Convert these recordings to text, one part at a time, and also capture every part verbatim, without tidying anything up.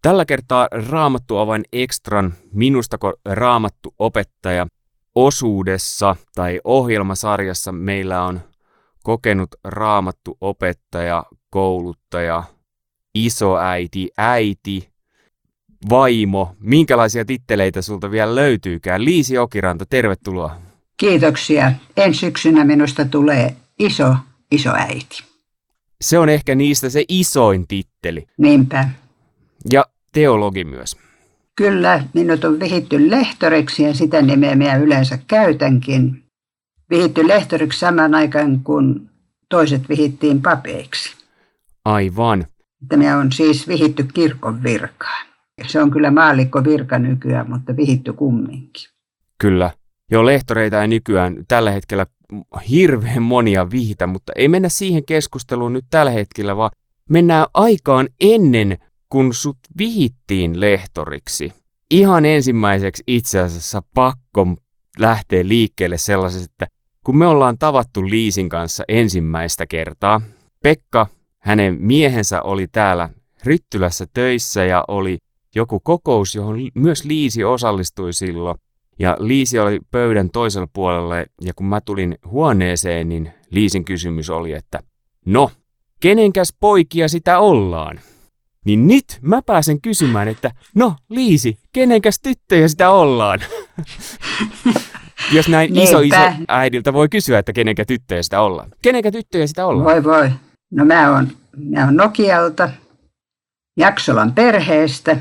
Tällä kertaa Raamattu Avain Extran Minustako Raamattu opettaja osuudessa tai ohjelmasarjassa meillä on kokenut Raamattu opettaja, kouluttaja, isoäiti, äiti, vaimo. Minkälaisia titteleitä sulta vielä löytyykään? Liisi Jokiranta, tervetuloa. Kiitoksia. Ensi syksynä minusta tulee iso, isoäiti. Se on ehkä niistä se isoin titteli. Niinpä. Ja teologi myös. Kyllä, minut on vihitty lehtoriksi ja sitä nimeä minä yleensä käytänkin. Vihitty lehtoriksi samaan aikaan, kun toiset vihittiin papeiksi. Aivan. Että minä on siis vihitty kirkon virkaan. Se on kyllä maallikko virka nykyään, mutta vihitty kumminkin. Kyllä. Joo, lehtoreita ei nykyään tällä hetkellä hirveän monia vihitä, mutta ei mennä siihen keskusteluun nyt tällä hetkellä, vaan mennään aikaan ennen, kun sut vihittiin lehtoriksi. Ihan ensimmäiseksi itse asiassa pakko lähteä liikkeelle sellaisesta, että kun me ollaan tavattu Liisin kanssa ensimmäistä kertaa, Pekka, hänen miehensä oli täällä Ryttylässä töissä ja oli joku kokous, johon myös Liisi osallistui silloin. Ja Liisi oli pöydän toisella puolella ja kun mä tulin huoneeseen, niin Liisin kysymys oli, että no, kenenkäs poikia sitä ollaan? Niin nyt mä pääsen kysymään, että no Liisi, kenenkäs tyttöjä sitä ollaan? Jos näin iso iso äidiltä voi kysyä, että kenenkä tyttöjä sitä ollaan. Kenenkä tyttöjä sitä ollaan? Voi voi. No mä oon, mä oon Nokialta, Jaksolan perheestä,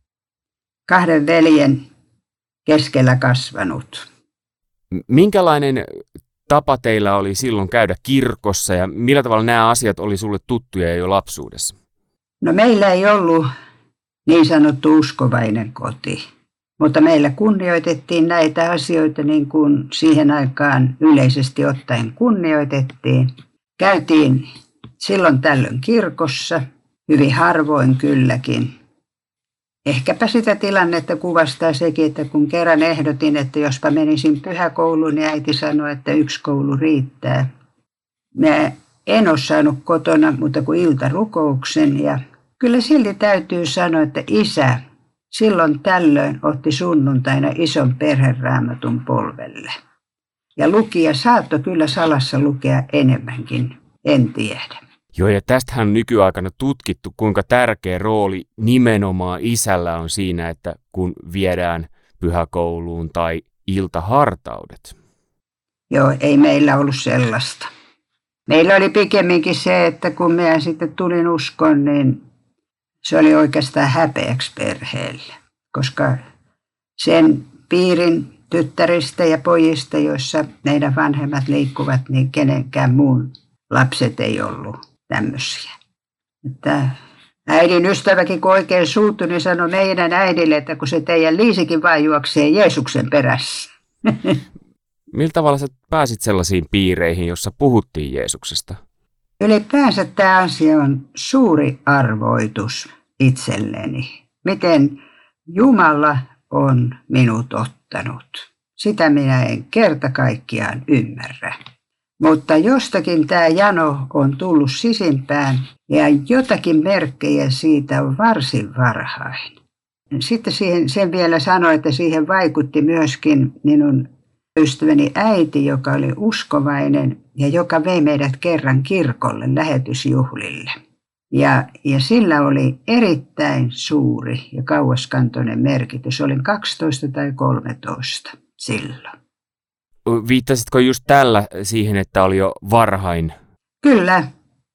kahden veljen keskellä kasvanut. Minkälainen tapa teillä oli silloin käydä kirkossa ja millä tavalla nämä asiat oli sulle tuttuja jo lapsuudessa? No meillä ei ollut niin sanottu uskovainen koti, mutta meillä kunnioitettiin näitä asioita niin kuin siihen aikaan yleisesti ottaen kunnioitettiin. Käytiin silloin tällöin kirkossa, hyvin harvoin kylläkin. Ehkäpä sitä tilannetta kuvastaa sekin, että kun kerran ehdotin, että jospa menisin pyhäkouluun, niin äiti sanoi, että yksi koulu riittää. Mä en ole saanut kotona muuta kuin iltarukouksen ja kyllä silti täytyy sanoa, että isä silloin tällöin otti sunnuntaina ison perheraamatun polvelle. Ja lukija saattoi kyllä salassa lukea enemmänkin, en tiedä. Joo, ja tästähän on nykyaikana tutkittu, kuinka tärkeä rooli nimenomaan isällä on siinä, että kun viedään pyhäkouluun tai iltahartaudet. Joo, ei meillä ollut sellaista. Meillä oli pikemminkin se, että kun minä sitten tulin uskoon, niin se oli oikeastaan häpeäksi perheelle. Koska sen piirin tyttäristä ja pojista, joissa meidän vanhemmat liikkuvat, niin kenenkään muun lapset ei ollut tämmöisiä. Että äidin ystäväkin, kun oikein suuttui, niin sanoi meidän äidille, että kun se teidän Liisikin vaan juoksee Jeesuksen perässä. Millä tavalla sä pääsit sellaisiin piireihin, jossa puhuttiin Jeesuksesta? Ylipäänsä tämä asia on suuri arvoitus itselleni. Miten Jumala on minut ottanut. Sitä minä en kerta kaikkiaan ymmärrä. Mutta jostakin tämä jano on tullut sisimpään ja jotakin merkkejä siitä on varsin varhain. Sitten siihen, sen vielä sanoin, että siihen vaikutti myöskin minun ystäväni äiti, joka oli uskovainen ja joka vei meidät kerran kirkolle lähetysjuhlille. Ja, ja sillä oli erittäin suuri ja kauaskantoinen merkitys. Olin kaksitoista tai kolmetoista silloin. Viittasitko just tällä siihen, että oli jo varhain? Kyllä,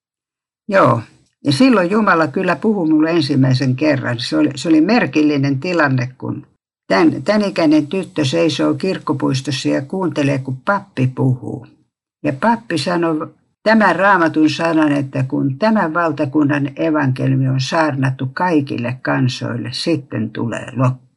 joo. Ja silloin Jumala kyllä puhui minulle ensimmäisen kerran. Se oli, se oli merkillinen tilanne, kun tämän, tämän ikäinen tyttö seisoo kirkkopuistossa ja kuuntelee, kun pappi puhuu. Ja pappi sanoi tämän raamatun sanan, että kun tämän valtakunnan evankeliumi on saarnattu kaikille kansoille, sitten tulee loppu.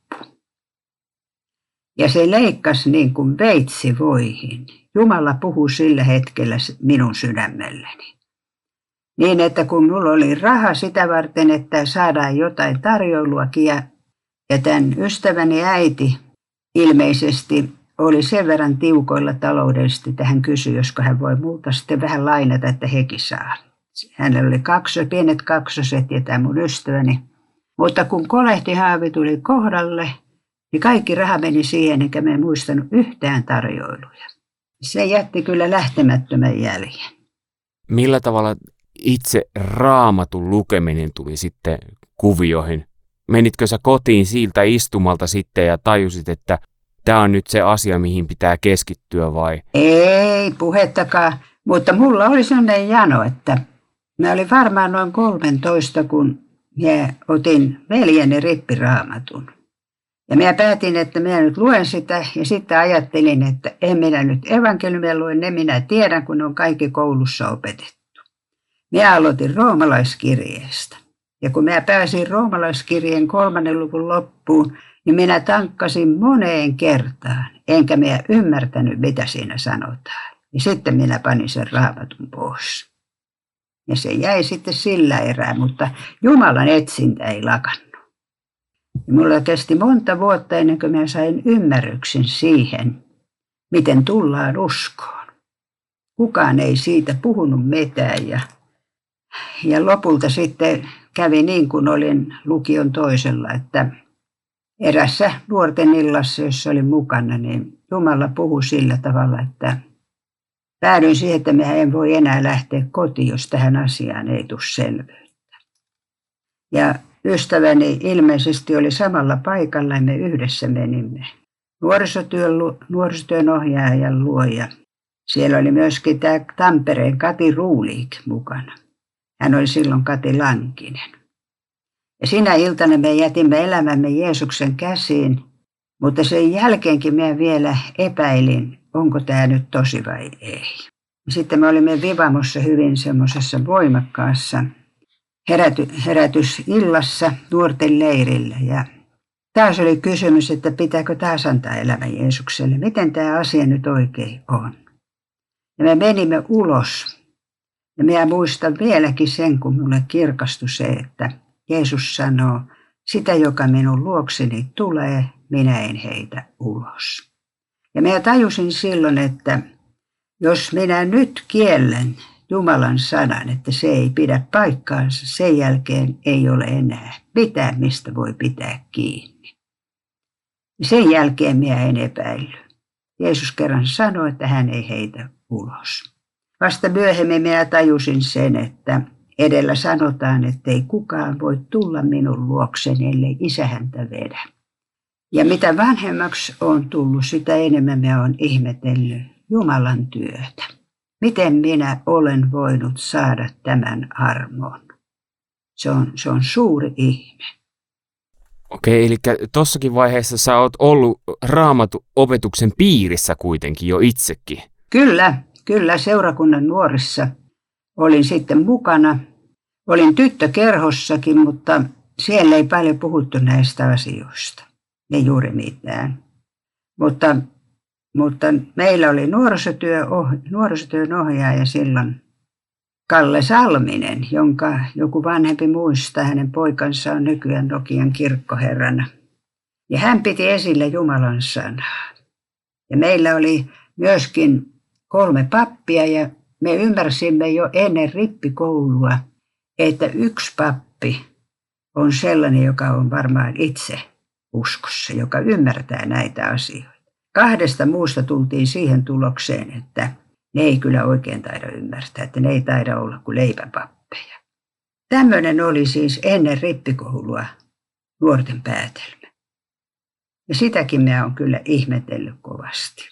Ja se leikkasi niin kuin veitsi voihin. Jumala puhui sillä hetkellä minun sydämelläni. Niin, että kun minulla oli raha sitä varten, että saadaan jotain tarjoiluakin ja, ja tämän ystäväni äiti ilmeisesti oli sen verran tiukoilla taloudellisesti, että hän kysyi, josko hän voi multa sitten vähän lainata, että hekin saa. Hänellä oli kakso, pienet kaksoset ja tämä mun ystäväni Mutta kun kolehtihaavi tuli kohdalle, niin kaikki raha meni siihen, eikä me muistanut yhtään tarjoiluja. Se jätti kyllä lähtemättömän jäljen. Millä tavalla itse Raamatun lukeminen tuli sitten kuvioihin? Menitkö sä kotiin siltä istumalta sitten ja tajusit, että tämä on nyt se asia, mihin pitää keskittyä vai? Ei puhettakaan, mutta mulla oli sellainen jano, että mä olin varmaan noin kolmentoista, kun mä otin veljeni rippiraamatun. Ja mä päätin, että minä nyt luen sitä ja sitten ajattelin, että en minä nyt evankeliumia lue, ne minä tiedän, kun ne on kaikki koulussa opetettu. Minä aloitin roomalaiskirjeestä. Ja kun minä pääsin roomalaiskirjeen kolmannen luvun loppuun, niin minä tankkasin moneen kertaan, enkä minä ymmärtänyt, mitä siinä sanotaan. Ja sitten minä panin sen raamatun pois. Ja se jäi sitten sillä erää, mutta Jumalan etsintä ei lakannut. Ja minulla kesti monta vuotta ennen kuin minä sain ymmärryksen siihen, miten tullaan uskoon. Kukaan ei siitä puhunut mitään ja, ja lopulta sitten kävi niin kuin olin lukion toisella, että erässä nuorten illassa, jossa olin mukana, niin Jumala puhui sillä tavalla, että päädyin siihen, että minä en voi enää lähteä kotiin, jos tähän asiaan ei tule selvyyttä. Ja ystäväni ilmeisesti oli samalla paikalla ja me yhdessä menimme nuorisotyön, nuorisotyön ohjaajan luo. Ja siellä oli myöskin tämä Tampereen Kati Ruuliik mukana. Hän oli silloin Kati Lankinen. Ja sinä iltana me jätimme elämämme Jeesuksen käsiin, mutta sen jälkeenkin minä vielä epäilin, onko tämä nyt tosi vai ei. Sitten me olimme Vivamossa hyvin semmoisessa voimakkaassa heräty, herätysillassa nuorten leirillä. Ja taas oli kysymys, että pitääkö taas antaa elämä Jeesukselle. Miten tämä asia nyt oikein on? Ja me menimme ulos. Ja minä muistan vieläkin sen, kun minulle kirkastui se, että Jeesus sanoo, sitä joka minun luokseni tulee, minä en heitä ulos. Ja minä tajusin silloin, että jos minä nyt kiellän Jumalan sanan, että se ei pidä paikkaansa, sen jälkeen ei ole enää mitään, mistä voi pitää kiinni. Sen jälkeen minä en epäillyt. Jeesus kerran sanoi, että hän ei heitä ulos. Vasta myöhemmin minä tajusin sen, että edellä sanotaan, että ei kukaan voi tulla minun luokseni, ellei Isä häntä vedä. Ja mitä vanhemmaksi on tullut, sitä enemmän minä olen ihmetellyt Jumalan työtä. Miten minä olen voinut saada tämän armon? Se on, se on suuri ihme. Okei, eli tuossakin vaiheessa sä oot ollut Raamatun opetuksen piirissä kuitenkin jo itsekin. Kyllä, kyllä seurakunnan nuorissa olin sitten mukana. Olin tyttökerhossakin, mutta siellä ei paljon puhuttu näistä asioista. Ei juuri mitään. Mutta, mutta meillä oli nuorisotyö, nuorisotyön ohjaaja silloin Kalle Salminen, jonka joku vanhempi muistaa. Hänen poikansa on nykyään Nokian kirkkoherrana. Ja hän piti esille Jumalan sanaa. Ja meillä oli myöskin kolme pappia ja me ymmärsimme jo ennen rippikoulua, että yksi pappi on sellainen, joka on varmaan itse uskossa, joka ymmärtää näitä asioita. Kahdesta muusta tultiin siihen tulokseen, että ne ei kyllä oikein taida ymmärtää, että ne ei taida olla kuin leipäpappeja. Tämmöinen oli siis ennen rippikoulua nuorten päätelmä. Ja sitäkin minä olen kyllä ihmetellyt kovasti.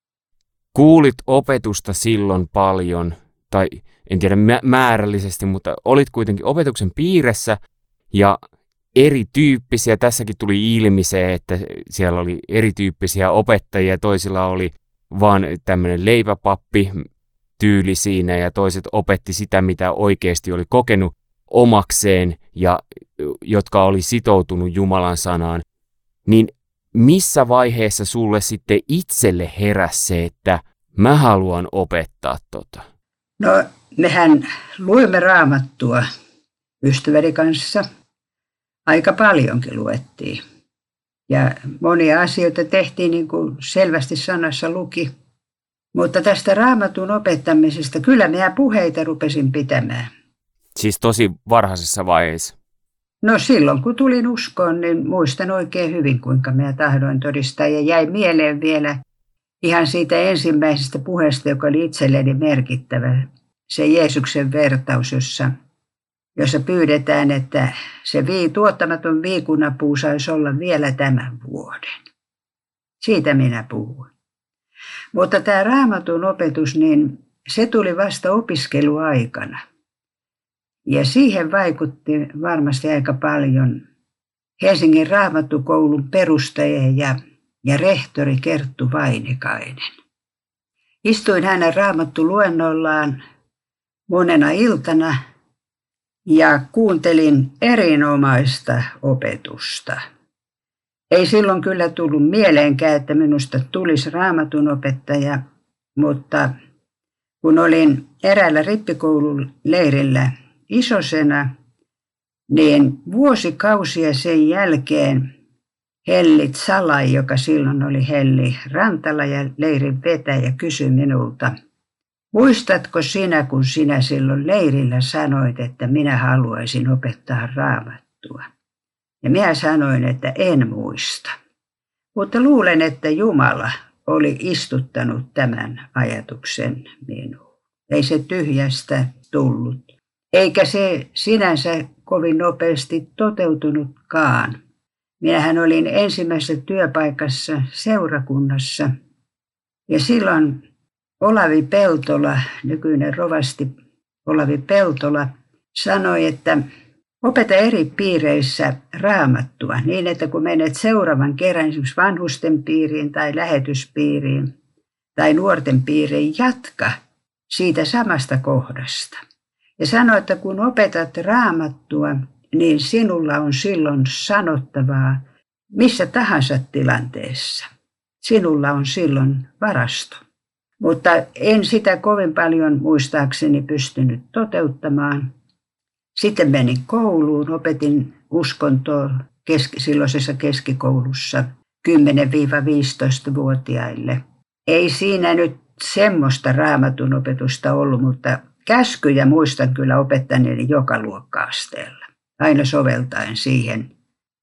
Kuulit opetusta silloin paljon, tai en tiedä määrällisesti, mutta olit kuitenkin opetuksen piirissä ja erityyppisiä. Tässäkin tuli ilmi se, että siellä oli erityyppisiä opettajia. Toisilla oli vaan tämmöinen leipäpappi tyyli siinä ja toiset opetti sitä, mitä oikeasti oli kokenut omakseen ja jotka oli sitoutunut Jumalan sanaan. Niin missä vaiheessa sulle sitten itselle heräsi se, että mä haluan opettaa tota? No, mehän luimme Raamattua ystäväni kanssa. Aika paljonkin luettiin. Ja monia asioita tehtiin niin kuin selvästi sanassa luki. Mutta tästä Raamatun opettamisesta kyllä minä puheita rupesin pitämään. Siis tosi varhaisessa vaiheessa? No silloin kun tulin uskoon, niin muistan oikein hyvin, kuinka minä tahdoin todistaa. Ja jäi mieleen vielä ihan siitä ensimmäisestä puheesta, joka oli itselleni merkittävä. Se Jeesuksen vertaus, jossa, jossa pyydetään, että se vii, tuottamaton viikunapuu saisi olla vielä tämän vuoden. Siitä minä puhun. Mutta tämä Raamatun opetus, niin se tuli vasta opiskeluaikana. Ja siihen vaikutti varmasti aika paljon Helsingin Raamattukoulun perustaja ja, ja rehtori Kerttu Vainikainen. Istuin hänen raamattuluennollaan monena iltana ja kuuntelin erinomaista opetusta. Ei silloin kyllä tullut mieleenkään, että minusta tulisi raamatun opettaja, mutta kun olin eräällä rippikoulun leirillä isosena, niin vuosikausia sen jälkeen Helli Salai, joka silloin oli Helli Rantala ja leirin vetäjä, kysyi minulta, muistatko sinä, kun sinä silloin leirillä sanoit, että minä haluaisin opettaa raamattua? Ja minä sanoin, että en muista. Mutta luulen, että Jumala oli istuttanut tämän ajatuksen minuun. Ei se tyhjästä tullut. Eikä se sinänsä kovin nopeasti toteutunutkaan. Minähän olin ensimmäisessä työpaikassa seurakunnassa. Ja silloin Olavi Peltola, nykyinen rovasti Olavi Peltola, sanoi, että opeta eri piireissä raamattua niin, että kun menet seuraavan kerran esimerkiksi vanhusten piiriin tai lähetyspiiriin tai nuorten piiriin, jatka siitä samasta kohdasta. Ja sanoi, että kun opetat raamattua, niin sinulla on silloin sanottavaa missä tahansa tilanteessa. Sinulla on silloin varasto. Mutta en sitä kovin paljon muistaakseni pystynyt toteuttamaan. Sitten menin kouluun, opetin uskontoa keski, silloisessa keskikoulussa kymmenen-viisitoista-vuotiaille. Ei siinä nyt semmoista raamatun opetusta ollut, mutta käskyjä muistan kyllä opettaneeni joka luokka-asteella. Aina soveltaen siihen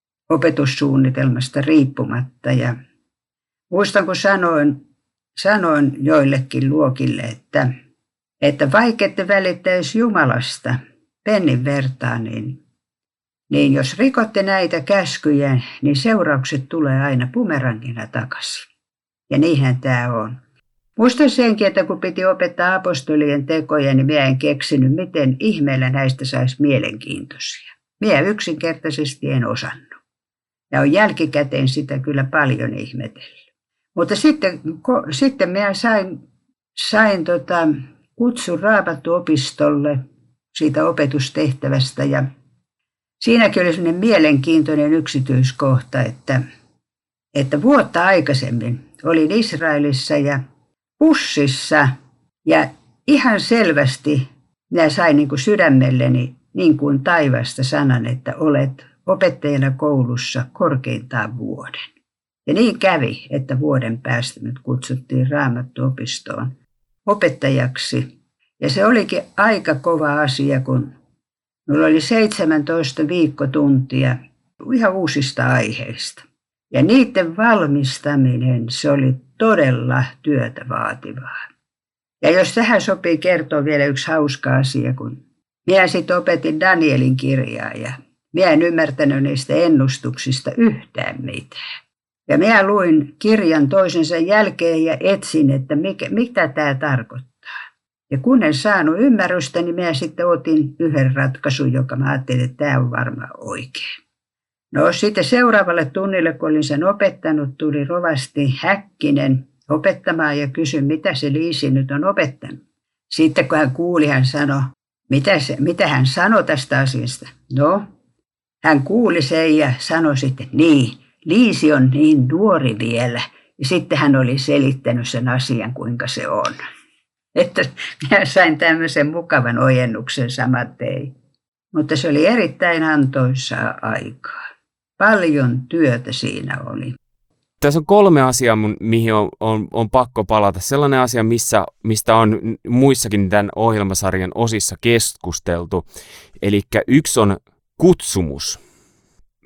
opetussuunnitelmasta riippumatta. Ja muistan, kun sanoin, sanoin joillekin luokille, että, että vaikka ette välittäisi Jumalasta pennin vertaa, niin, niin jos rikotte näitä käskyjä, niin seuraukset tulee aina bumerangina takaisin. Ja niinhän tämä on. Muistan senkin, että kun piti opettaa apostolien tekoja, niin minä en keksinyt, miten ihmeellä näistä saisi mielenkiintoisia. Minä yksinkertaisesti en osannut. Ja on jälkikäteen sitä kyllä paljon ihmetellyt. Mutta sitten, ko, sitten minä sain, sain tota, kutsun Raamattuopistolle siitä opetustehtävästä. Ja siinäkin oli sellainen mielenkiintoinen yksityiskohta, että, että vuotta aikaisemmin olin Israelissa ja bussissa ja ihan selvästi minä sain niin kuin sydämelleni niin kuin taivasta sanan, että olet opettajana koulussa korkeintaan vuoden. Ja niin kävi, että vuoden päästä nyt kutsuttiin Raamattuopistoon opettajaksi. Ja se olikin aika kova asia, kun minulla oli seitsemäntoista viikkotuntia ihan uusista aiheista. Ja niiden valmistaminen, se oli todella työtä vaativaa. Ja jos tähän sopii kertoa vielä yksi hauska asia, kun minä sitten opetin Danielin kirjaa ja minä en ymmärtänyt niistä ennustuksista yhtään mitään. Ja minä luin kirjan toisensa jälkeen ja etsin, että mikä, mitä tämä tarkoittaa. Ja kun en saanut ymmärrystä, niin minä sitten otin yhden ratkaisun, joka mä ajattelin, että tämä on varmaan oikein. No sitten seuraavalle tunnille, kun olin sen opettanut, tuli rovasti Häkkinen opettamaan ja kysyi, mitä se Liisi nyt on opettanut. Sitten kun hän kuuli, hän sanoi, mitä, se, mitä hän sanoi tästä asiasta. No, hän kuuli sen ja sanoi sitten, niin, Liisi on niin nuori vielä. Ja sitten hän oli selittänyt sen asian, kuinka se on. Että minä sain tämmöisen mukavan ojennuksen saman tein. Mutta se oli erittäin antoisaa aikaa. Paljon työtä siinä oli. Tässä on kolme asiaa, mihin on, on, on pakko palata. Sellainen asia, missä, mistä on muissakin tämän ohjelmasarjan osissa keskusteltu. Eli yksi on kutsumus.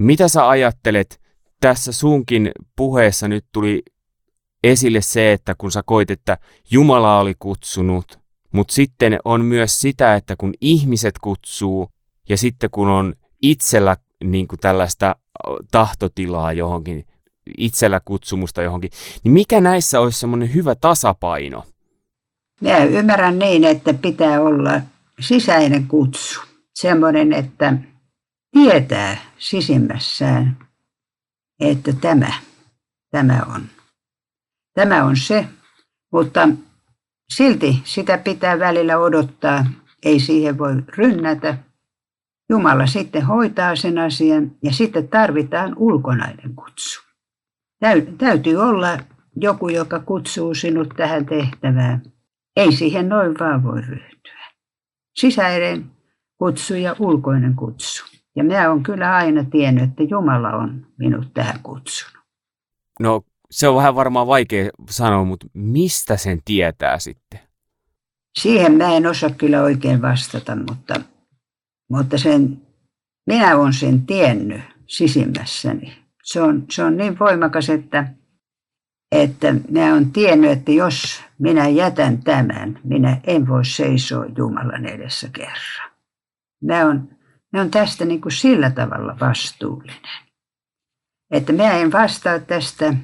Mitä sä ajattelet, tässä sunkin puheessa nyt tuli esille se, että kun sä koit, että Jumala oli kutsunut, mutta sitten on myös sitä, että kun ihmiset kutsuu ja sitten kun on itsellä niin kuin tällaista tahtotilaa johonkin, itsellä kutsumusta johonkin, niin mikä näissä olisi semmoinen hyvä tasapaino? Minä ymmärrän niin, että pitää olla sisäinen kutsu. Semmoinen, että tietää sisimmässään, että tämä, tämä on. Tämä on se, mutta silti sitä pitää välillä odottaa. Ei siihen voi rynnätä. Jumala sitten hoitaa sen asian ja sitten tarvitaan ulkonainen kutsu. Täytyy olla joku, joka kutsuu sinut tähän tehtävään. Ei siihen noin vaan voi ryhtyä. Sisäinen kutsu ja ulkoinen kutsu. Ja minä olen kyllä aina tiennyt, että Jumala on minut tähän kutsunut. No se on vähän varmaan vaikea sanoa, mutta mistä sen tietää sitten? Siihen mä en osaa kyllä oikein vastata, mutta, mutta sen, minä olen sen tiennyt sisimmässäni. Se on, se on niin voimakas, että, että minä olen tiennyt, että jos minä jätän tämän, minä en voi seisoa Jumalan edessä kerran. Minä olen, minä olen tästä niin kuin sillä tavalla vastuullinen, että minä en vastaa tästä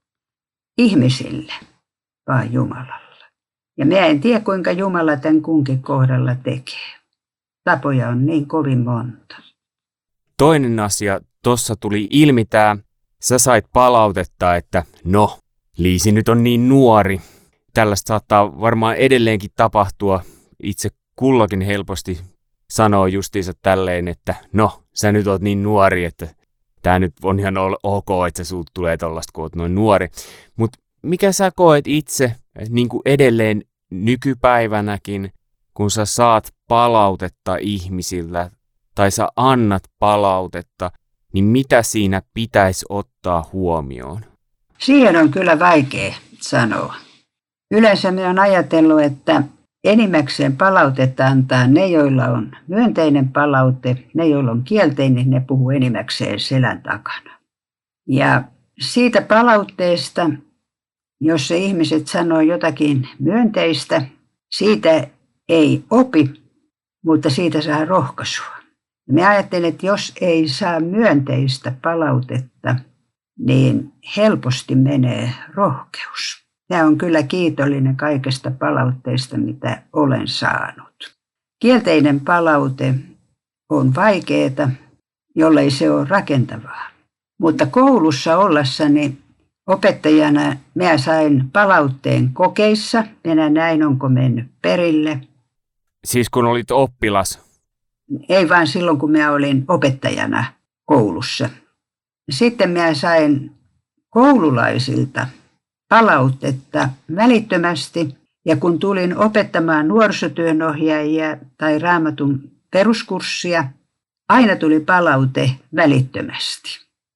ihmisille, vaan Jumalalla. Ja minä en tiedä, kuinka Jumala tämän kunkin kohdalla tekee. Tapoja on niin kovin monta. Toinen asia, tuossa tuli ilmi tämä, sä sait palautetta, että no, Liisi nyt on niin nuori. Tällaista saattaa varmaan edelleenkin tapahtua. Itse kullakin helposti sanoo justiinsa tälleen, että no, sä nyt oot niin nuori, että tää nyt on ihan ok, että sulta tulee tollaista, kun oot noin nuori. Mutta mikä sä koet itse niin kuin edelleen nykypäivänäkin, kun sä saat palautetta ihmisiltä tai sä annat palautetta, niin mitä siinä pitäisi ottaa huomioon? Siihen on kyllä vaikea sanoa. Yleensä minä olen ajatellut, että enimmäkseen palautetta antaa ne, joilla on myönteinen palaute, ne, joilla on kielteinen, ne puhuu enimmäkseen selän takana. Ja siitä palautteesta, jos se ihmiset sanoo jotakin myönteistä, siitä ei opi, mutta siitä saa rohkaisua. Minä ajattelen, että jos ei saa myönteistä palautetta, niin helposti menee rohkeus. Minä olen kyllä kiitollinen kaikesta palautteesta, mitä olen saanut. Kielteinen palaute on vaikeaa, jollei se ole rakentavaa. Mutta koulussa ollessani opettajana minä sain palautteen kokeissa. Minä näin, onko mennyt perille. Siis kun olit oppilas? Ei vaan silloin, kun minä olin opettajana koulussa. Sitten minä sain koululaisilta palautetta välittömästi. Ja kun tulin opettamaan nuorisotyönohjaajia tai raamatun peruskurssia, aina tuli palaute välittömästi.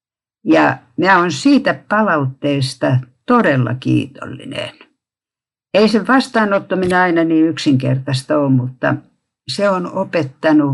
Ja minä olen siitä palautteesta todella kiitollinen. Ei se vastaanottaminen aina niin yksinkertaista ole, mutta se on opettanut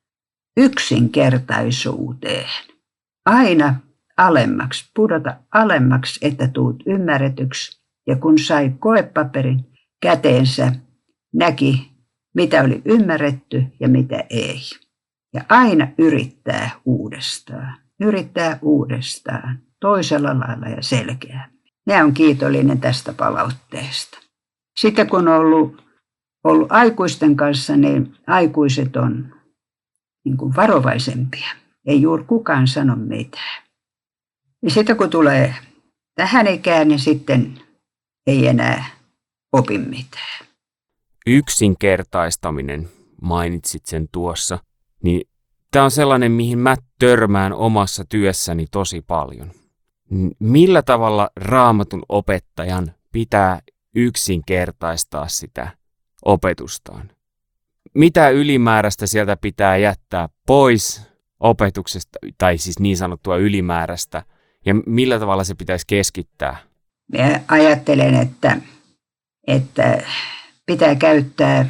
yksinkertaisuuteen. Aina alemmaksi, pudota alemmaksi, että tuut ymmärretyksi. Ja kun sai koepaperin käteensä, näki, mitä oli ymmärretty ja mitä ei. Ja aina yrittää uudestaan. Yrittää uudestaan, toisella lailla ja selkeämmin. Minä olen kiitollinen tästä palautteesta. Sitten kun on ollut, ollut aikuisten kanssa, niin aikuiset on niin kuin varovaisempia. Ei juuri kukaan sano mitään. Ja sitten kun tulee tähän ikään, niin sitten ei enää opi mitään. Yksinkertaistaminen, mainitsit sen tuossa, niin tämä on sellainen, mihin mä törmään omassa työssäni tosi paljon. Millä tavalla Raamatun opettajan pitää yksinkertaistaa sitä opetustaan? Mitä ylimääräistä sieltä pitää jättää pois opetuksesta, tai siis niin sanottua ylimääräistä, ja millä tavalla se pitäisi keskittää? Mä ajattelen, että, että pitää käyttää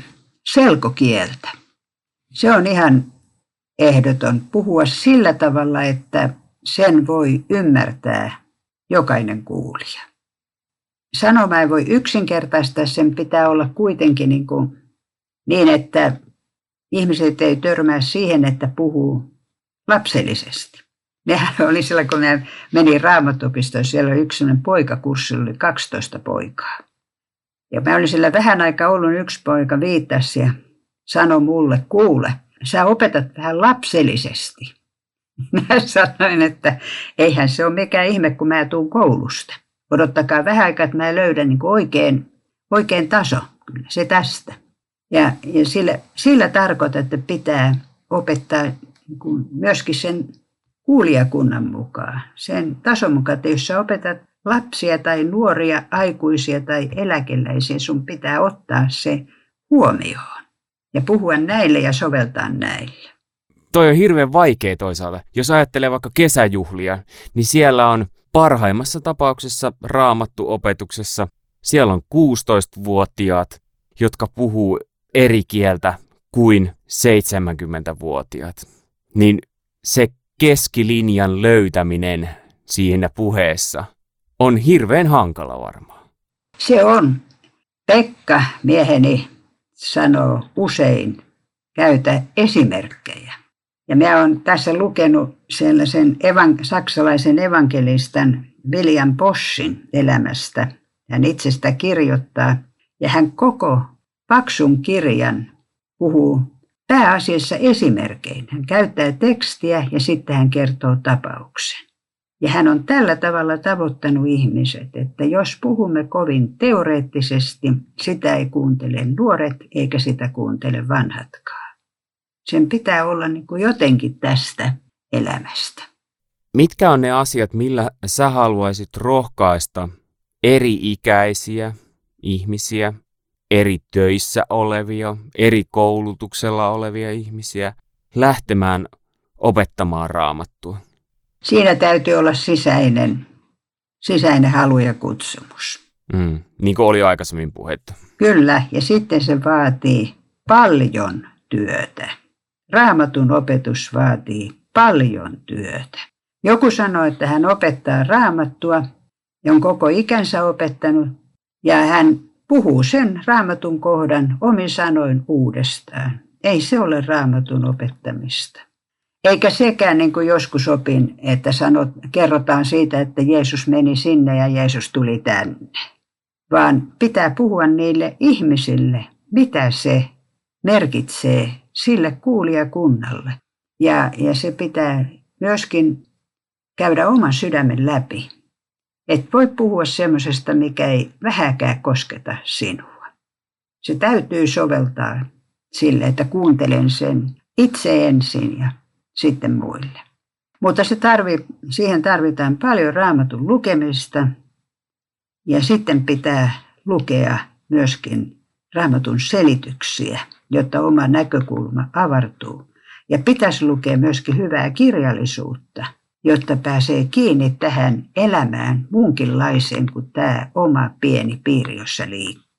selkokieltä. Se on ihan ehdoton puhua sillä tavalla, että sen voi ymmärtää jokainen kuulija. Sanoma ei voi yksinkertaistaa, sen pitää olla kuitenkin niin, kuin, niin että ihmiset ei törmää siihen, että puhuu lapsellisesti. Mehän oli silloin, kun mä menin Raamattuopistoon, siellä oli yksi sellainen poikakurssi, oli kaksitoista poikaa. Ja mä olin siellä vähän aikaa ollut, yksi poika viittasi ja sanoi mulle, kuule, sä opetat vähän lapsellisesti. Mä sanoin, että eihän se ole mikään ihme, kun mä tuun koulusta. Odottakaa vähän aikaa, että mä löydän niin kuin oikein, oikein taso, kyllä se tästä. Ja, ja sillä, sillä tarkoittaa, että pitää opettaa niin kuin myöskin sen kuulijakunnan mukaan, sen tason mukaan, että jos sä opetat lapsia tai nuoria, aikuisia tai eläkeläisiä, sun pitää ottaa se huomioon ja puhua näille ja soveltaa näille. Toi on hirveän vaikea toisaalta. Jos ajattelee vaikka kesäjuhlia, niin siellä on parhaimmassa tapauksessa raamattuopetuksessa, siellä on kuusitoistavuotiaat, jotka puhuu eri kieltä kuin seitsemänkymmentävuotiaat. Niin se keskilinjan löytäminen siinä puheessa on hirveän hankala varmaan. Se on. Pekka, mieheni, sanoo usein, käytä esimerkkejä. Ja minä olen tässä lukenut sellaisen evan, saksalaisen evankelistan William Boschin elämästä. Hän itse sitä kirjoittaa ja hän koko paksun kirjan puhuu pääasiassa esimerkein. Hän käyttää tekstiä ja sitten hän kertoo tapauksen. Ja hän on tällä tavalla tavoittanut ihmiset, että jos puhumme kovin teoreettisesti, sitä ei kuuntele nuoret eikä sitä kuuntele vanhatkaan. Sen pitää olla niin kuin jotenkin tästä elämästä. Mitkä on ne asiat, millä sä haluaisit rohkaista eri-ikäisiä ihmisiä, eri töissä olevia, eri koulutuksella olevia ihmisiä lähtemään opettamaan Raamattua? Siinä täytyy olla sisäinen, sisäinen halu ja kutsumus. Mm, niin kuin oli aikaisemmin puhetta. Kyllä, ja sitten se vaatii paljon työtä. Raamatun opetus vaatii paljon työtä. Joku sanoo, että hän opettaa Raamattua ja on koko ikänsä opettanut ja hän puhuu sen Raamatun kohdan omin sanoin uudestaan. Ei se ole Raamatun opettamista. Eikä sekään niin kuin joskus opin, että sanot, kerrotaan siitä, että Jeesus meni sinne ja Jeesus tuli tänne. Vaan pitää puhua niille ihmisille, mitä se merkitsee sille kuulijakunnalle. Ja, ja se pitää myöskin käydä oman sydämen läpi. Et voi puhua semmoisesta, mikä ei vähäkään kosketa sinua. Se täytyy soveltaa sille, että kuuntelen sen itse ensin ja sitten muille. Mutta se tarvii, siihen tarvitaan paljon Raamatun lukemista ja sitten pitää lukea myöskin Raamatun selityksiä, jotta oma näkökulma avartuu. Ja pitäisi lukea myöskin hyvää kirjallisuutta, jotta pääsee kiinni tähän elämään muunkinlaiseen kuin tämä oma pieni piiri, jossa liikkuu.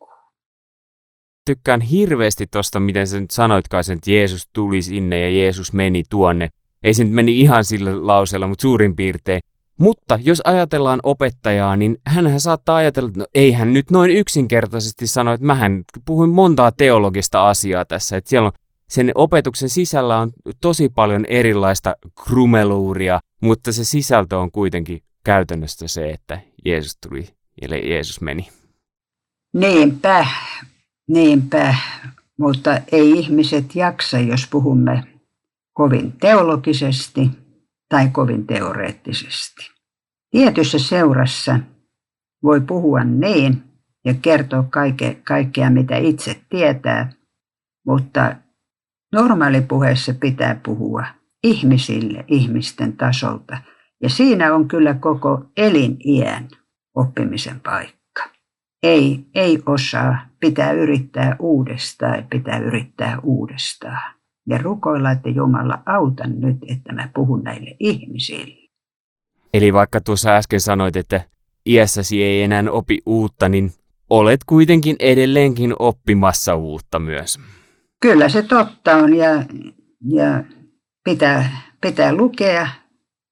Tykkään hirveästi tuosta, miten sä nyt sanoitkaan sen, että Jeesus tuli sinne ja Jeesus meni tuonne. Ei se nyt meni ihan sillä lauseella, mutta suurin piirtein. Mutta jos ajatellaan opettajaa, niin hänhän saattaa ajatella, että no eihän nyt noin yksinkertaisesti sano, että mähän puhuin montaa teologista asiaa tässä. Että siellä on, sen opetuksen sisällä on tosi paljon erilaista krumeluuria, mutta se sisältö on kuitenkin käytännössä se, että Jeesus tuli ja Jeesus meni. Niinpä, niinpä, mutta ei ihmiset jaksa, jos puhumme kovin teologisesti tai kovin teoreettisesti. Tietyssä seurassa voi puhua niin ja kertoa kaikkea, kaikkea, mitä itse tietää, mutta normaalipuheessa pitää puhua ihmisille ihmisten tasolta. Ja siinä on kyllä koko eliniän oppimisen paikka. Ei, ei osaa, pitää yrittää uudestaan ja pitää yrittää uudestaan. Ja rukoilla, että Jumala auta nyt, että mä puhun näille ihmisille. Eli vaikka tuossa äsken sanoit, että iässäsi ei enää opi uutta, niin olet kuitenkin edelleenkin oppimassa uutta myös. Kyllä se totta on ja, ja pitää, pitää lukea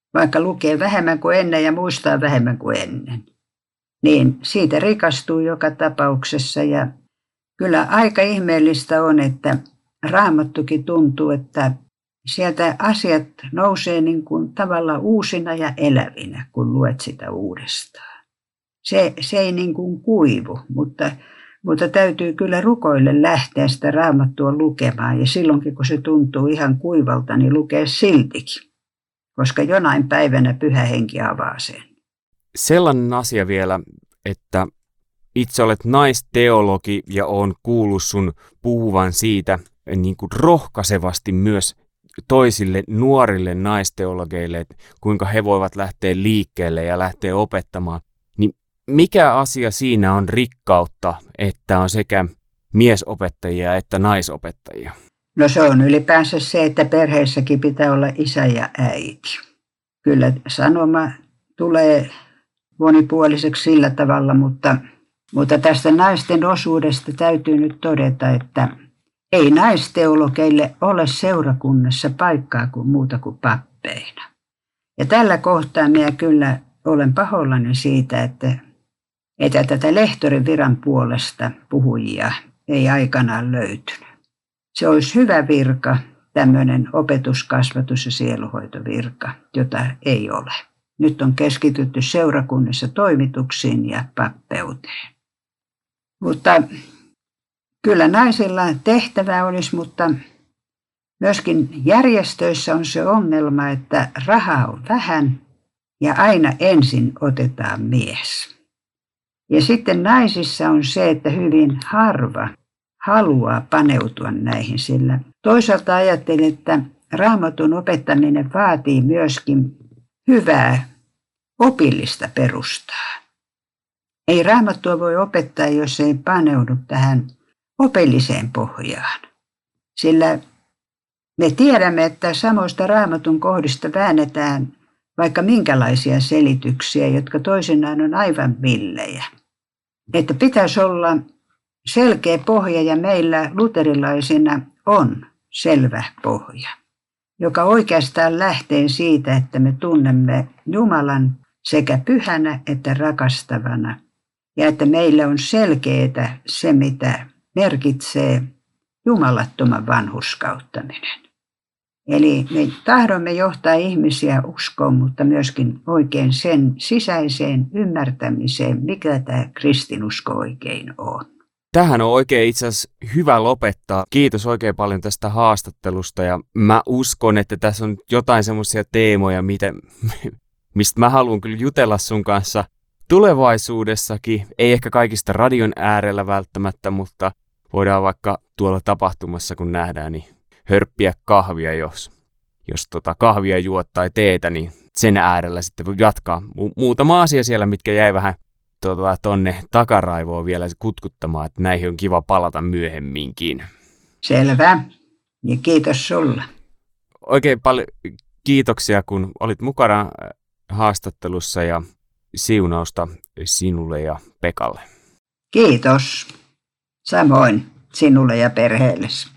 vaikka lukee vähemmän kuin ennen ja muistaa vähemmän kuin ennen, niin siitä rikastuu joka tapauksessa. Ja kyllä aika ihmeellistä on, että Raamattukin tuntuu, että sieltä asiat nousee niin kuin tavallaan uusina ja elävinä, kun luet sitä uudestaan. Se, se ei niin kuin kuivu, mutta, mutta täytyy kyllä rukoille lähteä sitä Raamattua lukemaan. Ja silloinkin, kun se tuntuu ihan kuivalta, niin lukee siltikin, koska jonain päivänä Pyhä Henki avaa sen. Sellainen asia vielä, että itse olet naisteologi ja olen kuullut sun puhuvan siitä niin kuin rohkaisevasti myös toisille nuorille naisteologeille, että kuinka he voivat lähteä liikkeelle ja lähteä opettamaan. Niin mikä asia siinä on rikkautta, että on sekä miesopettajia että naisopettajia? No se on ylipäänsä se, että perheessäkin pitää olla isä ja äiti. Kyllä sanoma tulee monipuoliseksi sillä tavalla, mutta, mutta tästä naisten osuudesta täytyy nyt todeta, että ei naisteologeille ole seurakunnassa paikkaa kuin muuta kuin pappeina. Ja tällä kohtaa minä kyllä olen pahoillani siitä, että, että tätä lehtorin viran puolesta puhujia ei aikanaan löytynyt. Se olisi hyvä virka, tämmöinen opetus-, kasvatus- ja sielunhoitovirka, jota ei ole. Nyt on keskitytty seurakunnissa toimituksiin ja pappeuteen. Mutta kyllä naisilla tehtävää olisi, mutta myöskin järjestöissä on se ongelma, että rahaa on vähän ja aina ensin otetaan mies. Ja sitten naisissa on se, että hyvin harva haluaa paneutua näihin, sillä toisaalta ajattelen, että Raamatun opettaminen vaatii myöskin hyvää opillista perustaa. Ei Raamattua voi opettaa, jos ei paneudu tähän opilliseen pohjaan. Sillä me tiedämme, että samoista Raamatun kohdista väännetään vaikka minkälaisia selityksiä, jotka toisinaan on aivan villejä. Että pitäisi olla selkeä pohja ja meillä luterilaisina on selvä pohja, joka oikeastaan lähtee siitä, että me tunnemme Jumalan sekä pyhänä että rakastavana ja että meillä on selkeää se, mitä merkitsee jumalattoman vanhurskauttaminen. Eli me tahdomme johtaa ihmisiä uskoon, mutta myöskin oikein sen sisäiseen ymmärtämiseen, mikä tämä kristinusko oikein on. Tähän on oikein itse asiassa hyvä lopettaa. Kiitos oikein paljon tästä haastattelusta ja mä uskon, että tässä on jotain semmoisia teemoja, mitä, mistä mä haluan kyllä jutella sun kanssa tulevaisuudessakin. Ei ehkä kaikista radion äärellä välttämättä, mutta voidaan vaikka tuolla tapahtumassa, kun nähdään, niin hörppiä kahvia, jos, jos tota kahvia juot tai teetä, niin sen äärellä sitten voi jatkaa. Mu- muutama asia siellä, mitkä jäi vähän tota, tonne takaraivoon vielä kutkuttamaan, että näihin on kiva palata myöhemminkin. Selvä. Ja kiitos sulla. Oikein paljon kiitoksia, kun olit mukana haastattelussa ja siunausta sinulle ja Pekalle. Kiitos. Samoin sinulle ja perheellesi.